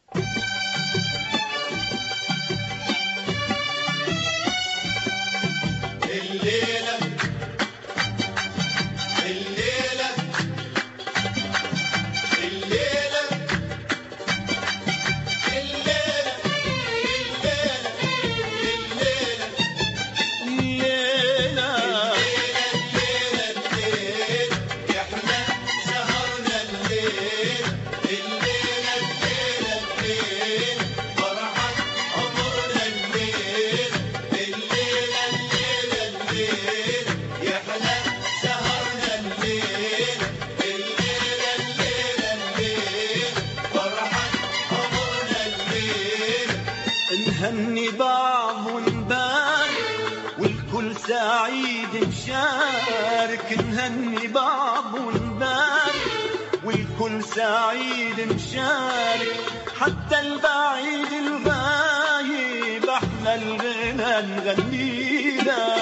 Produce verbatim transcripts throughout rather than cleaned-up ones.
نهني بعض ونبارك والكل سعيد مشارك، نهني بعض ونبارك والكل سعيد مشارك، حتى البعيد الغايب احنا الغنى نغنينا.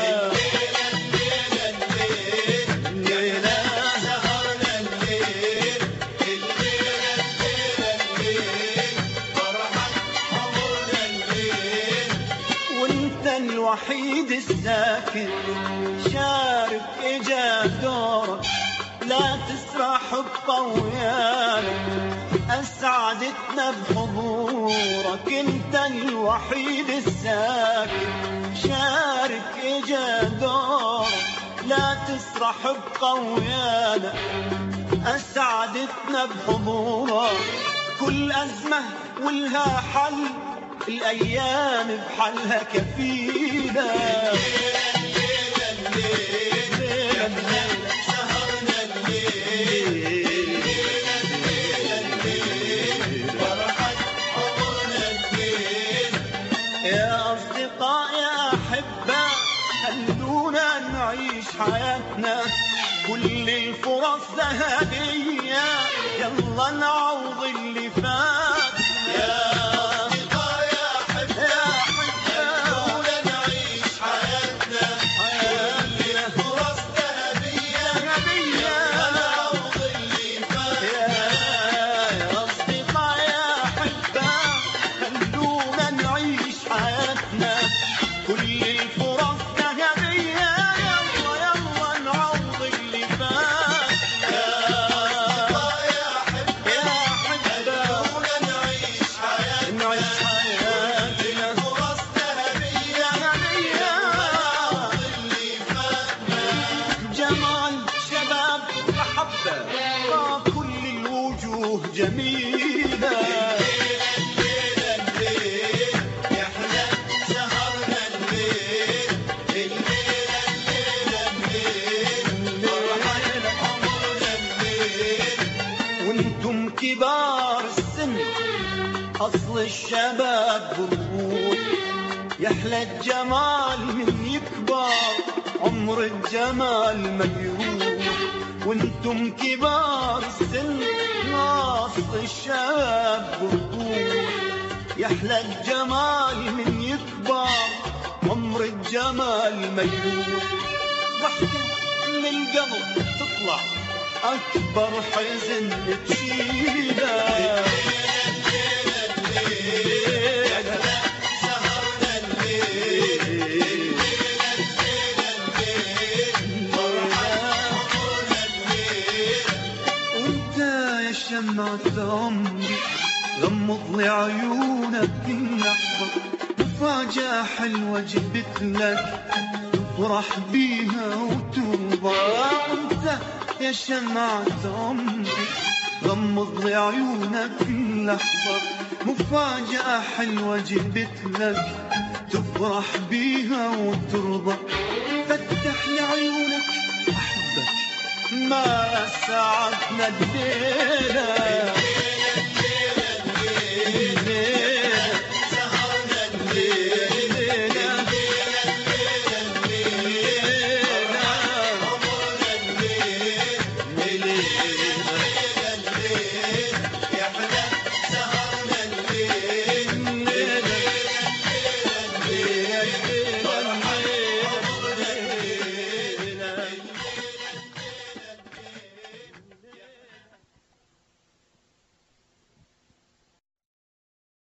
الوحيد الساكت شارك اجا دورك، لا تسرح بطويانك، اسعدتنا بحضورك. انت الوحيد الساكت شارك اجا دورك، لا تسرح بطويانك، اسعدتنا بحضورك. كل ازمه ولها حل، الأيام بحالها كفيلة. الليلة الليلة الليلة سهرنا الليل، الليلة الليلة فرحة عمرنا الليل. يا أصدقاء يا أحبة خلونا نعيش حياتنا، كل الفرص ذهبية، يلا نعوض اللي فات. يا كل الوجوه جميلة. الليلة الليل يحلى سهرنا الليل، الليلة الليلة الليل فرحة عمرنا الليل. وانتم كبار السن أصل الشباب برود، يحلى الجمال من يكبر عمر الجمال ما يروح. وانتم كبار السن اصل الشباب برود، يحلى الجمال من يكبر عمر الجمال ما يروح. ضحكة من القلب تطلع أكبر حزن تشيله. شمعة عمري غمض لي عيونك اللحظة، مفاجأة حلوة جبت لك تفرح بيها وترضى. انت يا شمعة عمري غمض لي عيونك اللحظة، مفاجأة حلوة جبت لك تفرح بيها وترضى. فتح لي عيونك أحبك ما سعدنا الليلة.